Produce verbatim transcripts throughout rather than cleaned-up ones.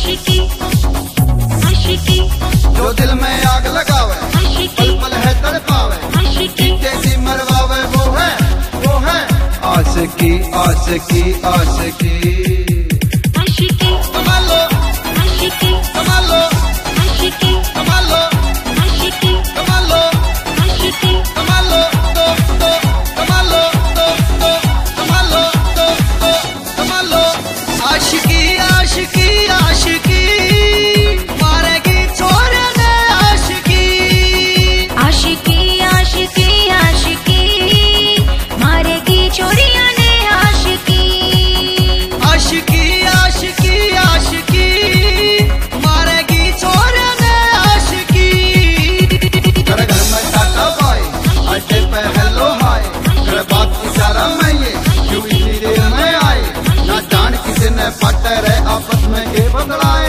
आशिकी आशिकी जो दिल में आग लगावे आशिकी पल पल है तड़पावे आशिकी तेजी मरवावे वो है वो है आशिकी आशिकी आशिकी आशिकी कमालो आशिकी कमालो आशिकी कमालो आशिकी कमालो आशिकी कमालो तो तो कमालो तो तो कमालो तो तो कमालो आशिकी आशिकी आशिकी मारेगी छोरे ने आशिकी आशिकी आशिकी आशिकी मारेगी चोरियां ने आशिकी आशिकी आशिकी आशिकी मारेगी छोरे ने आशिकी घर घर में टाटा बाई अड्डे पे हेलो हाय घर बात इशारा में ये क्यों इतनी देर में आए ना जान किसी ने पट्टे रहे आपस में के बदलाए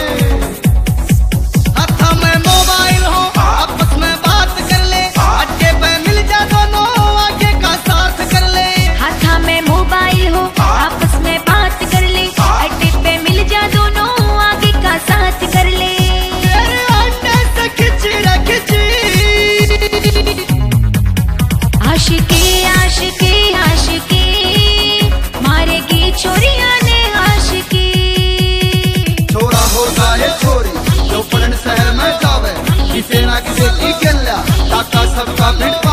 हाथ में मोबाइल हो आपस में बात कर ले अड्डे पे मिल जा दोनों आगे का साथ कर ले हाथा में मोबाइल हो आपस में बात कर ले अड्डे पे मिल जा दोनों आगे का साथ कर ले तेरे अड्डे से खिंची रे खिंची आशिकी आशिकी आशिकी मारेगी चोरियां ने आशिकी छोरा होता है छोरी जो पढ़न शहर में जावे किसे ना किसे की गल्या टाका सबका भिड़